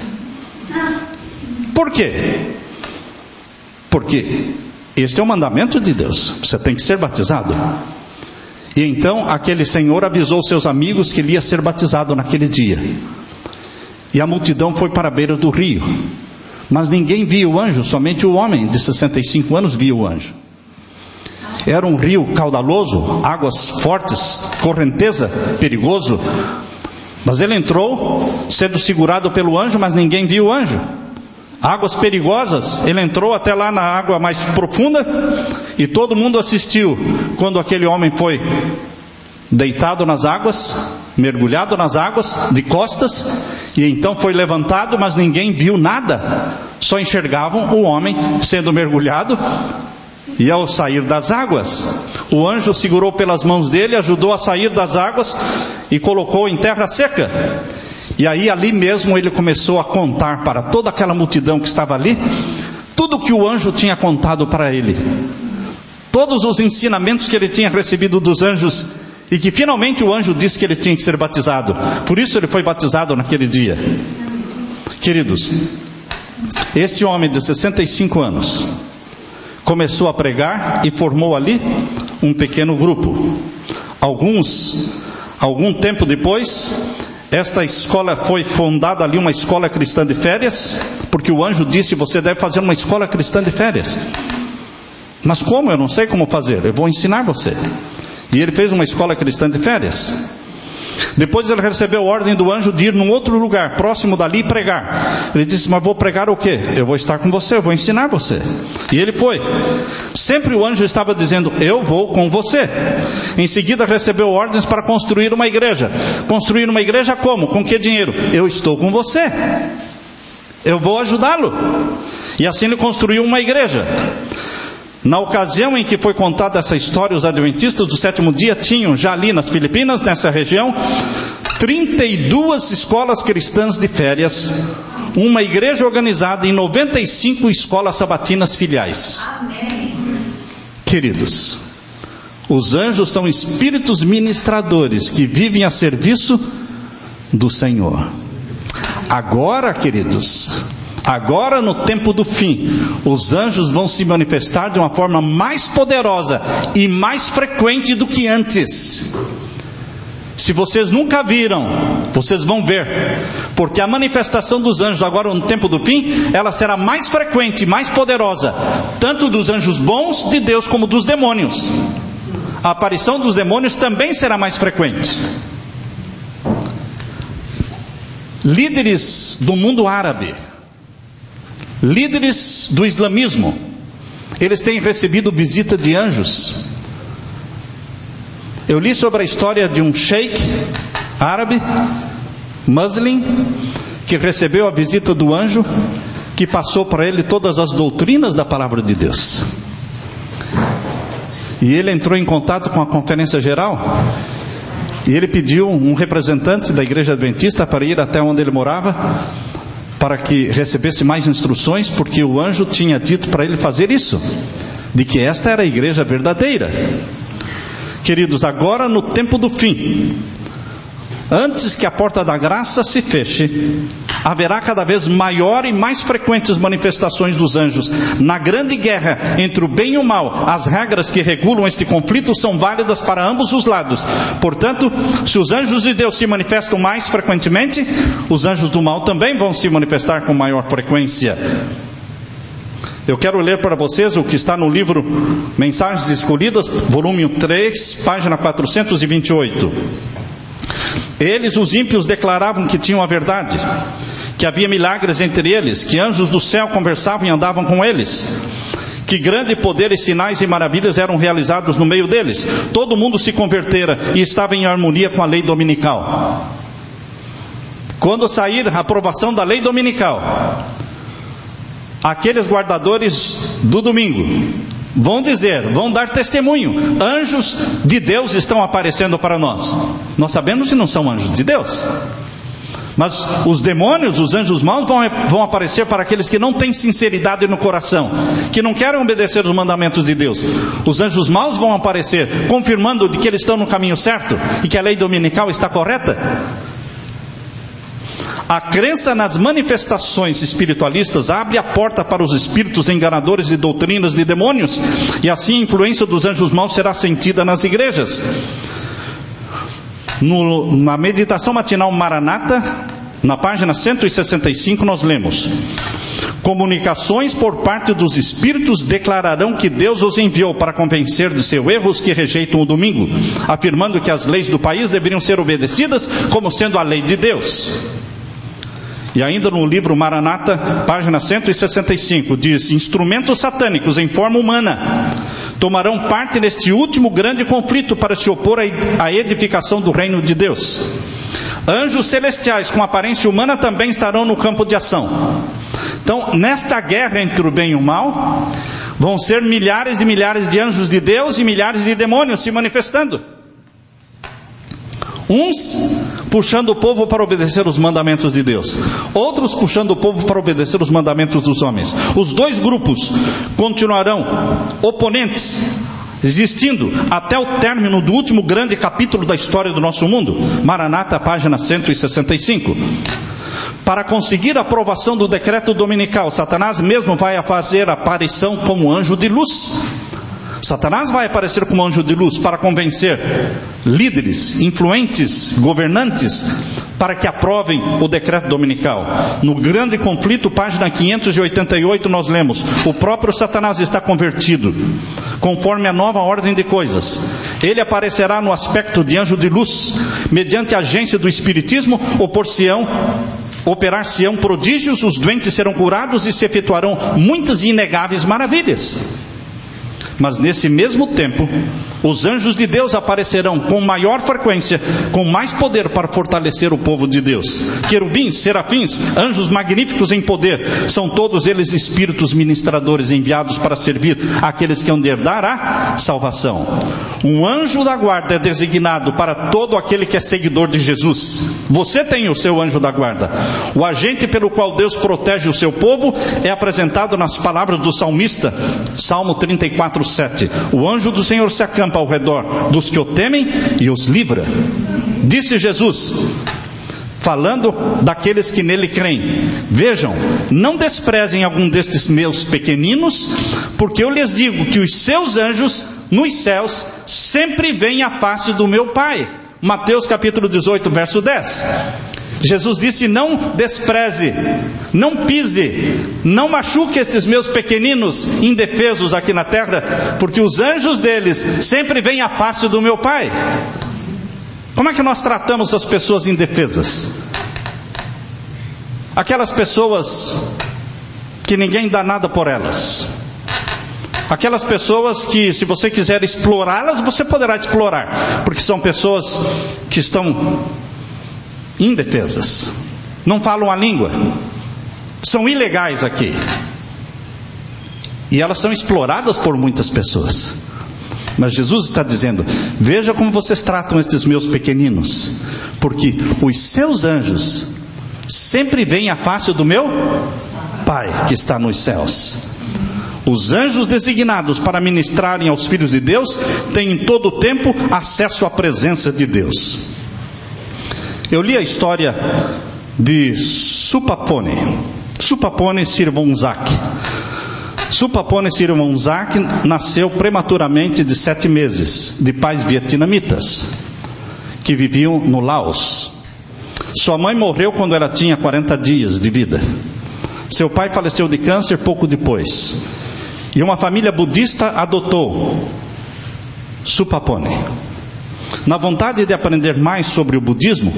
Por quê? Porque este é o mandamento de Deus. Você tem que ser batizado. E então aquele senhor avisou seus amigos que ele ia ser batizado naquele dia. E a multidão foi para a beira do rio. Mas ninguém via o anjo, somente o homem de 65 anos via o anjo. Era um rio caudaloso, águas fortes, correnteza, perigoso. Mas ele entrou, sendo segurado pelo anjo, mas ninguém viu o anjo. Águas perigosas, ele entrou até lá na água mais profunda, e todo mundo assistiu quando aquele homem foi deitado nas águas, mergulhado nas águas, de costas, e então foi levantado, mas ninguém viu nada, só enxergavam o homem sendo mergulhado. E ao sair das águas, o anjo segurou pelas mãos dele, ajudou a sair das águas e colocou em terra seca. E aí ali mesmo ele começou a contar para toda aquela multidão que estava ali, tudo que o anjo tinha contado para ele. Todos os ensinamentos que ele tinha recebido dos anjos, e que finalmente o anjo disse que ele tinha que ser batizado. Por isso ele foi batizado naquele dia. Queridos, esse homem de 65 anos começou a pregar e formou ali um pequeno grupo. Algum tempo depois, esta escola foi fundada ali, uma escola cristã de férias, porque o anjo disse: você deve fazer uma escola cristã de férias. Mas como? Eu não sei como fazer, eu vou ensinar você. E ele fez uma escola cristã de férias. Depois ele recebeu ordem do anjo de ir num outro lugar, próximo dali, pregar. Ele disse: mas vou pregar o quê? Eu vou estar com você, eu vou ensinar você. E ele foi. Sempre o anjo estava dizendo: eu vou com você. Em seguida recebeu ordens para construir uma igreja. Construir uma igreja como? Com que dinheiro? Eu estou com você, eu vou ajudá-lo. E assim ele construiu uma igreja. Na ocasião em que foi contada essa história, os adventistas do 7º dia tinham já ali nas Filipinas, nessa região, 32 escolas cristãs de férias, uma igreja organizada em 95 escolas sabatinas filiais. Amém. Queridos, os anjos são espíritos ministradores que vivem a serviço do Senhor. Agora, queridos, agora no tempo do fim, os anjos vão se manifestar de uma forma mais poderosa e mais frequente do que antes. Se vocês nunca viram, vocês vão ver, porque a manifestação dos anjos agora no tempo do fim, ela será mais frequente, mais poderosa, tanto dos anjos bons de Deus como dos demônios. A aparição dos demônios também será mais frequente. líderes do mundo árabe, líderes do islamismo, eles têm recebido visita de anjos. Eu li sobre a história de um sheik árabe, muslim, que recebeu a visita do anjo, que passou para ele todas as doutrinas da palavra de Deus. E ele entrou em contato com a conferência geral, e ele pediu um representante da igreja adventista para ir até onde ele morava, para que recebesse mais instruções, porque o anjo tinha dito para ele fazer isso, de que esta era a igreja verdadeira. Queridos, agora no tempo do fim, antes que a porta da graça se feche, haverá cada vez maior e mais frequentes manifestações dos anjos. Na grande guerra entre o bem e o mal, as regras que regulam este conflito são válidas para ambos os lados. Portanto, se os anjos de Deus se manifestam mais frequentemente, os anjos do mal também vão se manifestar com maior frequência. Eu quero ler para vocês o que está no livro Mensagens Escolhidas, volume 3, página 428. Eles, os ímpios, declaravam que tinham a verdade, que havia milagres entre eles, que anjos do céu conversavam e andavam com eles, que grande poder e sinais e maravilhas eram realizados no meio deles. Todo mundo se convertera e estava em harmonia com a lei dominical. Quando sair a aprovação da lei dominical, aqueles guardadores do domingo vão dizer, vão dar testemunho: anjos de Deus estão aparecendo para nós. Nós sabemos que não são anjos de Deus, mas os demônios, os anjos maus vão aparecer para aqueles que não têm sinceridade no coração, que não querem obedecer os mandamentos de Deus. Os anjos maus vão aparecer confirmando de que eles estão no caminho certo e que a lei dominical está correta. A crença nas manifestações espiritualistas abre a porta para os espíritos enganadores e doutrinas de demônios, e assim a influência dos anjos maus será sentida nas igrejas. Na meditação matinal Maranata, na página 165, nós lemos: comunicações por parte dos espíritos declararão que Deus os enviou para convencer de seu erro os que rejeitam o domingo, afirmando que as leis do país deveriam ser obedecidas como sendo a lei de Deus. E ainda no livro Maranata, página 165, diz: instrumentos satânicos em forma humana tomarão parte neste último grande conflito para se opor à edificação do reino de Deus. Anjos celestiais com aparência humana também estarão no campo de ação. Então, nesta guerra entre o bem e o mal, vão ser milhares e milhares de anjos de Deus e milhares de demônios se manifestando. Uns puxando o povo para obedecer os mandamentos de Deus, outros puxando o povo para obedecer os mandamentos dos homens. Os dois grupos continuarão oponentes, existindo até o término do último grande capítulo da história do nosso mundo. Maranata, página 165. Para conseguir a aprovação do decreto dominical, Satanás mesmo vai fazer aparição como anjo de luz. Satanás vai aparecer como anjo de luz para convencer líderes, influentes, governantes, para que aprovem o decreto dominical. No grande conflito, página 588, nós lemos: o próprio Satanás está convertido, conforme a nova ordem de coisas. Ele aparecerá no aspecto de anjo de luz, mediante a agência do espiritismo, operar-se-ão prodígios, os doentes serão curados e se efetuarão muitas e inegáveis maravilhas. Mas nesse mesmo tempo, os anjos de Deus aparecerão com maior frequência, com mais poder para fortalecer o povo de Deus. Querubins, serafins, anjos magníficos em poder, são todos eles espíritos ministradores enviados para servir aqueles que hão de herdar a salvação. Um anjo da guarda é designado para todo aquele que é seguidor de Jesus. Você tem o seu anjo da guarda. O agente pelo qual Deus protege o seu povo é apresentado nas palavras do salmista, Salmo 34:7. O anjo do Senhor se acampa ao redor dos que o temem e os livra. Disse Jesus, falando daqueles que nele creem: vejam, não desprezem algum destes meus pequeninos, porque eu lhes digo que os seus anjos nos céus sempre veem a face do meu Pai. Mateus capítulo 18, verso 10. Jesus disse: não despreze, não pise, não machuque estes meus pequeninos indefesos aqui na terra, porque os anjos deles sempre veem a face do meu Pai. Como é que nós tratamos as pessoas indefesas? Aquelas pessoas que ninguém dá nada por elas. Aquelas pessoas que, se você quiser explorá-las, você poderá explorar, porque são pessoas que estão indefesas, não falam a língua, são ilegais aqui, e elas são exploradas por muitas pessoas. Mas Jesus está dizendo: veja como vocês tratam estes meus pequeninos, porque os seus anjos sempre veem a face do meu Pai que está nos céus. Os anjos designados para ministrarem aos filhos de Deus têm em todo o tempo acesso à presença de Deus. Eu li a história de Supapone Sirvanzak. Supapone Sirvanzak nasceu prematuramente de 7 meses, de pais vietnamitas, que viviam no Laos. Sua mãe morreu quando ela tinha 40 dias de vida. Seu pai faleceu de câncer pouco depois. E uma família budista adotou Supapone. Na vontade de aprender mais sobre o budismo,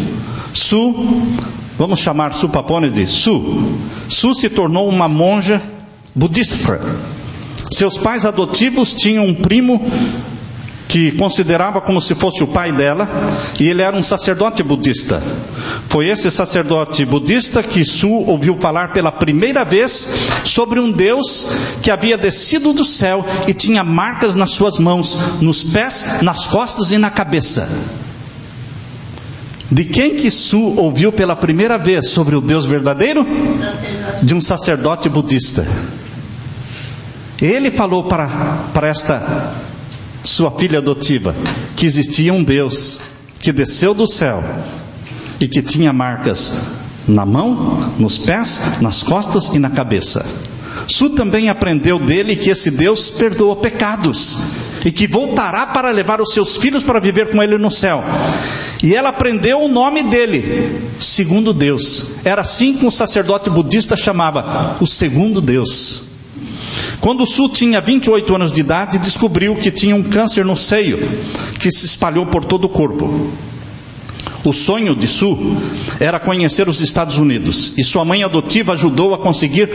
vamos chamar Supapone de Su se tornou uma monja budista. Seus pais adotivos tinham um primo que considerava como se fosse o pai dela, e ele era um sacerdote budista. Foi esse sacerdote budista que Su ouviu falar pela primeira vez sobre um Deus que havia descido do céu e tinha marcas nas suas mãos, nos pés, nas costas e na cabeça. De quem que Su ouviu pela primeira vez sobre o Deus verdadeiro? De um sacerdote budista. Ele falou para esta sua filha adotiva que existia um Deus que desceu do céu e que tinha marcas na mão, nos pés, nas costas e na cabeça. Su também aprendeu dele que esse Deus perdoa pecados e que voltará para levar os seus filhos para viver com ele no céu. E ela aprendeu o nome dele, Segundo Deus. Era assim que um sacerdote budista chamava o Segundo Deus. Quando Su tinha 28 anos de idade, descobriu que tinha um câncer no seio, que se espalhou por todo o corpo. O sonho de Su era conhecer os Estados Unidos, e sua mãe adotiva ajudou a conseguir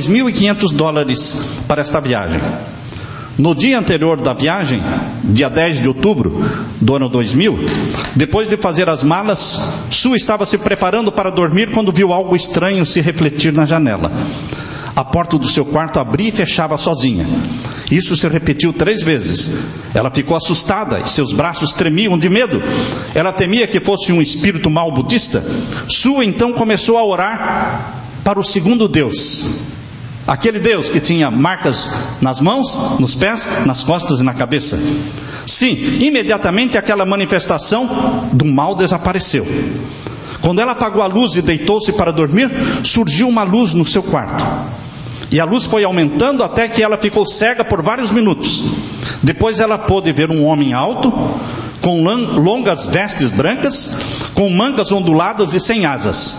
$2.500 para esta viagem. No dia anterior da viagem, dia 10 de outubro do ano 2000, depois de fazer as malas, Su estava se preparando para dormir quando viu algo estranho se refletir na janela. A porta do seu quarto abria e fechava sozinha. Isso se repetiu 3 vezes. Ela ficou assustada e seus braços tremiam de medo. Ela temia que fosse um espírito mau budista. Su então começou a orar para o segundo Deus. Aquele Deus que tinha marcas nas mãos, nos pés, nas costas e na cabeça. Sim, imediatamente aquela manifestação do mal desapareceu. Quando ela apagou a luz e deitou-se para dormir, surgiu uma luz no seu quarto. E a luz foi aumentando até que ela ficou cega por vários minutos. Depois ela pôde ver um homem alto, com longas vestes brancas, com mangas onduladas e sem asas.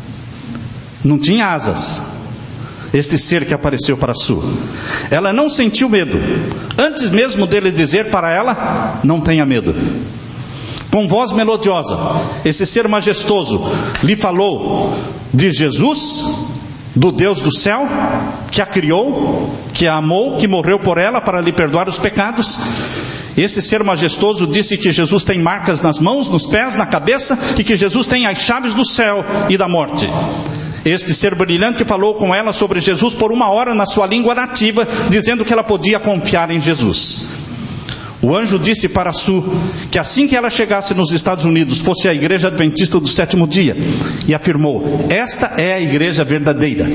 Não tinha asas, este ser que apareceu para Su. Ela não sentiu medo, antes mesmo dele dizer para ela: não tenha medo. Com voz melodiosa, esse ser majestoso lhe falou de Jesus, do Deus do céu, que a criou, que a amou, que morreu por ela para lhe perdoar os pecados. Esse ser majestoso disse que Jesus tem marcas nas mãos, nos pés, na cabeça, e que Jesus tem as chaves do céu e da morte. Este ser brilhante falou com ela sobre Jesus por 1 hora na sua língua nativa, dizendo que ela podia confiar em Jesus. O anjo disse para Su que assim que ela chegasse nos Estados Unidos, fosse a igreja adventista do 7º dia, e afirmou: esta é a igreja verdadeira.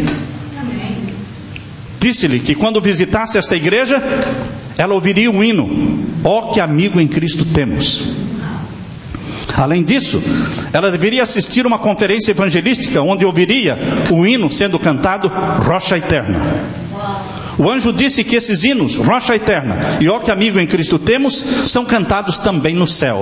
Disse-lhe que quando visitasse esta igreja, ela ouviria um hino: ó, que amigo em Cristo temos. Além disso, ela deveria assistir uma conferência evangelística, onde ouviria o hino sendo cantado, Rocha Eterna. O anjo disse que esses hinos, Rocha Eterna e ó, que amigo em Cristo temos, são cantados também no céu,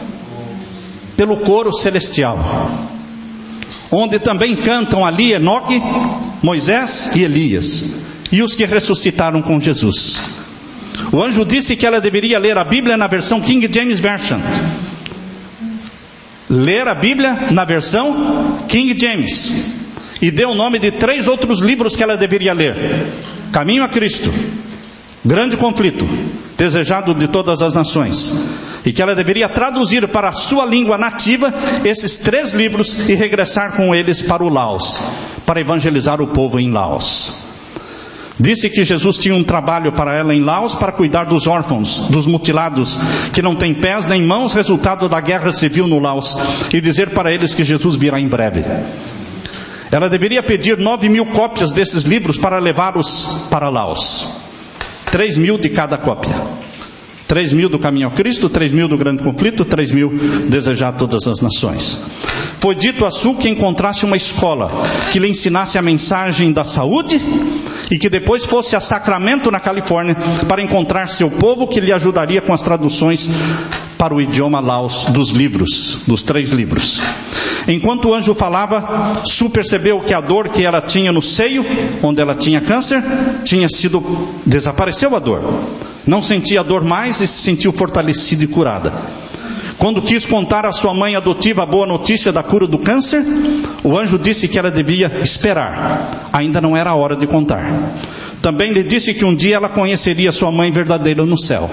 pelo coro celestial, onde também cantam ali Enoque, Moisés e Elias, e os que ressuscitaram com Jesus. O anjo disse que ela deveria ler a Bíblia na versão King James Version. Ler a Bíblia na versão King James. e deu o nome de 3 outros livros que ela deveria ler: Caminho a Cristo, Grande Conflito, Desejado de Todas as Nações, e que ela deveria traduzir para a sua língua nativa esses 3 livros e regressar com eles para o Laos, para evangelizar o povo em Laos. Disse que Jesus tinha um trabalho para ela em Laos, para cuidar dos órfãos, dos mutilados, que não têm pés nem mãos, resultado da guerra civil no Laos, e dizer para eles que Jesus virá em breve. Ela deveria pedir 9.000 cópias desses livros para levá-los para Laos. 3.000 de cada cópia. 3.000 do Caminho ao Cristo, 3.000 do Grande Conflito, 3.000 Desejar Todas as Nações. Foi dito a Sue que encontrasse uma escola que lhe ensinasse a mensagem da saúde e que depois fosse a Sacramento, na Califórnia, para encontrar seu povo, que lhe ajudaria com as traduções para o idioma Laos dos livros, dos 3 livros. Enquanto o anjo falava, Sue percebeu que a dor que ela tinha no seio, onde ela tinha câncer, desapareceu a dor. Não sentia dor mais e se sentiu fortalecida e curada. Quando quis contar à sua mãe adotiva a boa notícia da cura do câncer, o anjo disse que ela devia esperar. Ainda não era a hora de contar. Também lhe disse que um dia ela conheceria sua mãe verdadeira no céu.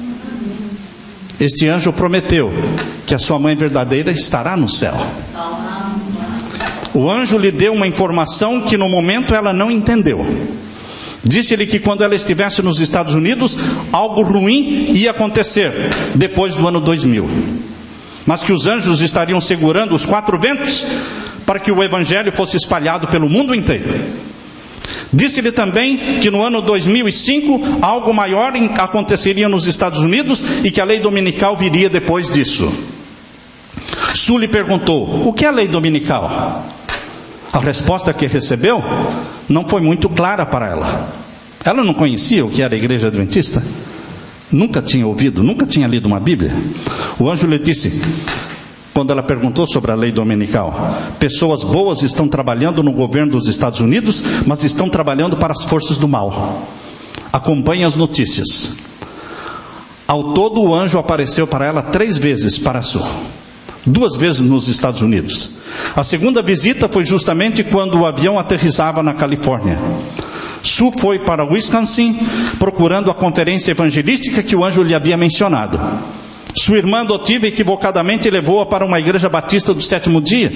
Este anjo prometeu que a sua mãe verdadeira estará no céu. O anjo lhe deu uma informação que no momento ela não entendeu. Disse-lhe que quando ela estivesse nos Estados Unidos, algo ruim ia acontecer depois do ano 2000. Mas que os anjos estariam segurando os 4 ventos para que o evangelho fosse espalhado pelo mundo inteiro. Disse-lhe também que no ano 2005 algo maior aconteceria nos Estados Unidos e que a lei dominical viria depois disso. Sue lhe perguntou: o que é a lei dominical? A resposta que recebeu não foi muito clara para ela. Ela não conhecia o que era a igreja adventista. Nunca tinha ouvido, nunca tinha lido uma Bíblia. O anjo lhe disse, quando ela perguntou sobre a lei dominical: pessoas boas estão trabalhando no governo dos Estados Unidos, mas estão trabalhando para as forças do mal. Acompanhe as notícias. Ao todo, o anjo apareceu para ela 3 vezes para a Sue. 2 vezes nos Estados Unidos. A segunda visita foi justamente quando o avião aterrissava na Califórnia. Sue foi para Wisconsin procurando a conferência evangelística que o anjo lhe havia mencionado. Sua irmã adotiva equivocadamente levou-a para uma igreja batista do 7º dia,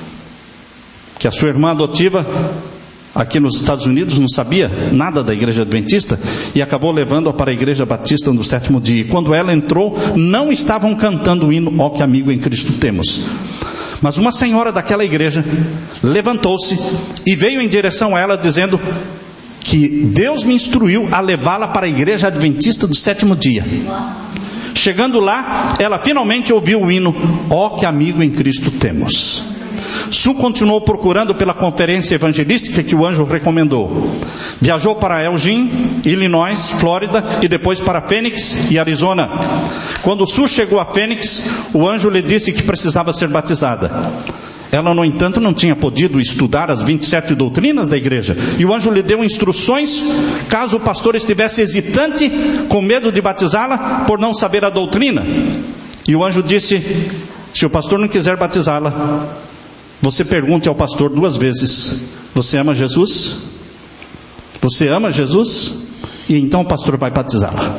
que a sua irmã adotiva aqui nos Estados Unidos não sabia nada da igreja adventista e acabou levando-a para a igreja batista no 7º dia. E quando ela entrou, não estavam cantando o hino "Ó que amigo em Cristo temos". Mas uma senhora daquela igreja levantou-se e veio em direção a ela dizendo que Deus me instruiu a levá-la para a igreja adventista do 7º dia. Chegando lá, ela finalmente ouviu o hino "Ó que amigo em Cristo temos". Sue continuou procurando pela conferência evangelística que o anjo recomendou. Viajou para Elgin, Illinois, Flórida e depois para Phoenix e Arizona. Quando Sue chegou a Phoenix, o anjo lhe disse que precisava ser batizada. Ela, no entanto, não tinha podido estudar as 27 doutrinas da igreja. E o anjo lhe deu instruções, caso o pastor estivesse hesitante, com medo de batizá-la, por não saber a doutrina. E o anjo disse: se o pastor não quiser batizá-la, você pergunte ao pastor 2 vezes: você ama Jesus? Você ama Jesus? E então o pastor vai batizá-la.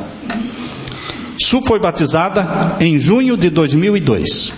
Sue foi batizada em junho de 2002.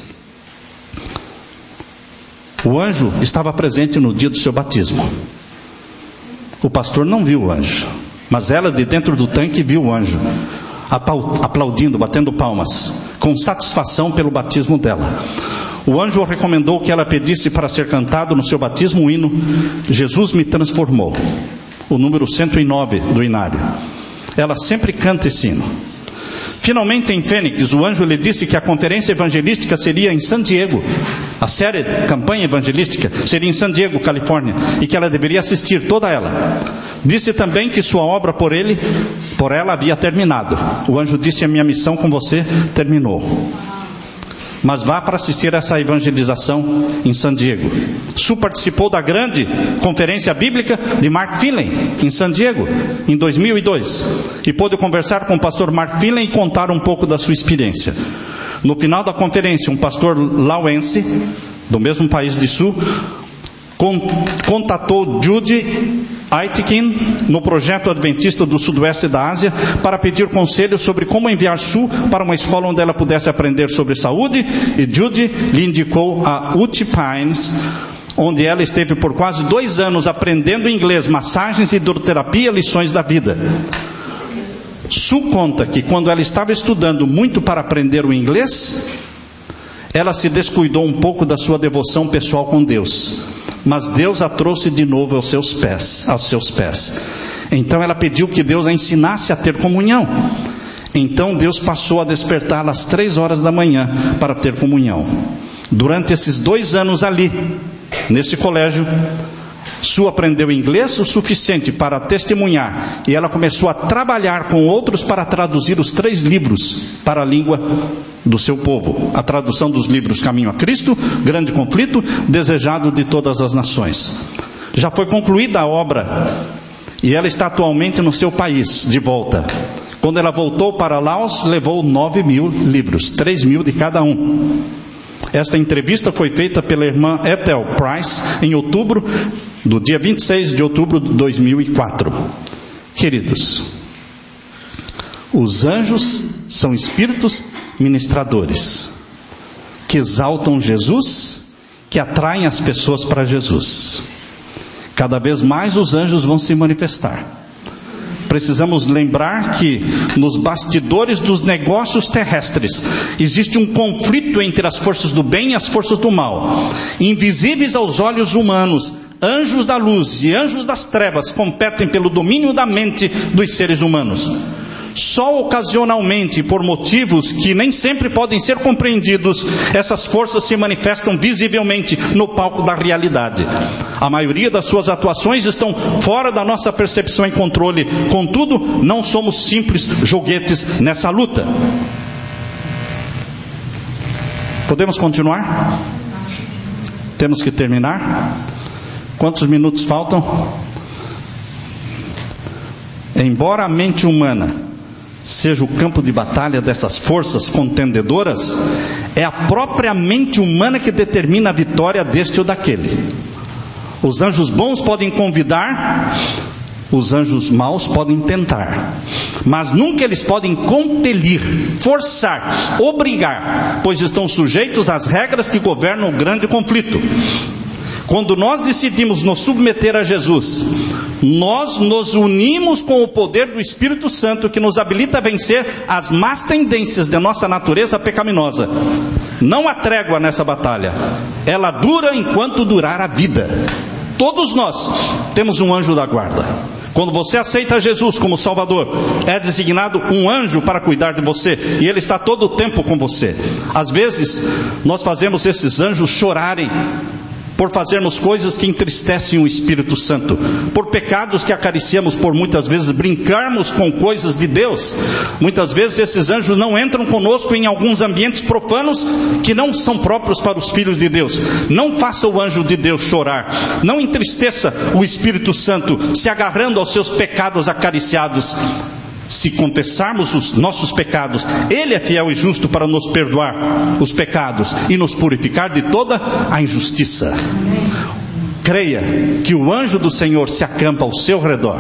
O anjo estava presente no dia do seu batismo. O pastor não viu o anjo, mas ela, de dentro do tanque, viu o anjo aplaudindo, batendo palmas, com satisfação pelo batismo dela. O anjo recomendou que ela pedisse para ser cantado no seu batismo o hino "Jesus me transformou", o número 109 do inário. Ela sempre canta esse hino. Finalmente, em Phoenix, o anjo lhe disse que a conferência evangelística seria em San Diego. A série de campanha evangelística seria em San Diego, Califórnia, e que ela deveria assistir toda ela. Disse também que sua obra por ela havia terminado. O anjo disse: a minha missão com você terminou. Mas vá para assistir essa evangelização em San Diego. Sue participou da grande conferência bíblica de Mark Finley, em San Diego, em 2002. E pôde conversar com o pastor Mark Finley e contar um pouco da sua experiência. No final da conferência, um pastor lauense, do mesmo país de Sue, contatou Judy Aitken no projeto Adventista do Sudoeste da Ásia para pedir conselhos sobre como enviar Sue para uma escola onde ela pudesse aprender sobre saúde, e Judy lhe indicou a UT Pines, onde ela esteve por quase 2 anos aprendendo inglês, massagens, hidroterapia, lições da vida. Sue conta que quando ela estava estudando muito para aprender o inglês, ela se descuidou um pouco da sua devoção pessoal com Deus, mas Deus a trouxe de novo aos seus pés. Então ela pediu que Deus a ensinasse a ter comunhão. Então Deus passou a despertá-la às 3 horas da manhã para ter comunhão. Durante esses 2 anos ali, nesse colégio, Sue aprendeu inglês o suficiente para testemunhar, e ela começou a trabalhar com outros para traduzir os 3 livros para a língua do seu povo. A tradução dos livros Caminho a Cristo, Grande Conflito, Desejado de Todas as Nações. Já foi concluída a obra e ela está atualmente no seu país, de volta. Quando ela voltou para Laos, levou 9.000 livros, 3.000 de cada um. Esta entrevista foi feita pela irmã Ethel Price em outubro, do dia 26 de outubro de 2004. Queridos, os anjos são espíritos ministradores que exaltam Jesus, que atraem as pessoas para Jesus. Cada vez mais os anjos vão se manifestar. Precisamos lembrar que nos bastidores dos negócios terrestres existe um conflito entre as forças do bem e as forças do mal. Invisíveis aos olhos humanos, anjos da luz e anjos das trevas competem pelo domínio da mente dos seres humanos. Só ocasionalmente, por motivos que nem sempre podem ser compreendidos, essas forças se manifestam visivelmente no palco da realidade. A maioria das suas atuações estão fora da nossa percepção e controle. Contudo, não somos simples joguetes nessa luta. Podemos continuar? Temos que terminar? Quantos minutos faltam? Embora a mente humana seja o campo de batalha dessas forças contendedoras, é a própria mente humana que determina a vitória deste ou daquele. Os anjos bons podem convidar, os anjos maus podem tentar, mas nunca eles podem compelir, forçar, obrigar, pois estão sujeitos às regras que governam o grande conflito. Quando nós decidimos nos submeter a Jesus, nós nos unimos com o poder do Espírito Santo, que nos habilita a vencer as más tendências de nossa natureza pecaminosa. Não há trégua nessa batalha. Ela dura enquanto durar a vida. Todos nós temos um anjo da guarda. Quando você aceita Jesus como Salvador, é designado um anjo para cuidar de você, e ele está todo o tempo com você. Às vezes, nós fazemos esses anjos chorarem por fazermos coisas que entristecem o Espírito Santo, por pecados que acariciamos, por muitas vezes brincarmos com coisas de Deus. Muitas vezes esses anjos não entram conosco em alguns ambientes profanos que não são próprios para os filhos de Deus. Não faça o anjo de Deus chorar, não entristeça o Espírito Santo se agarrando aos seus pecados acariciados. Se confessarmos os nossos pecados, Ele é fiel e justo para nos perdoar os pecados e nos purificar de toda a injustiça. Creia que o anjo do Senhor se acampa ao seu redor.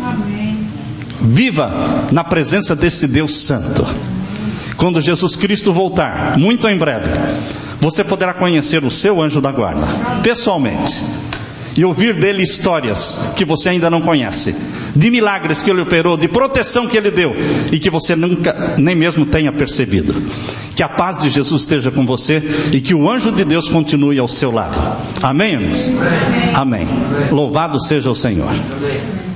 Viva na presença desse Deus Santo. Quando Jesus Cristo voltar, muito em breve, você poderá conhecer o seu anjo da guarda, pessoalmente, e ouvir dele histórias que você ainda não conhece, de milagres que ele operou, de proteção que ele deu, e que você nunca nem mesmo tenha percebido. Que a paz de Jesus esteja com você, e que o anjo de Deus continue ao seu lado. Amém, irmãos? Amém. Louvado seja o Senhor.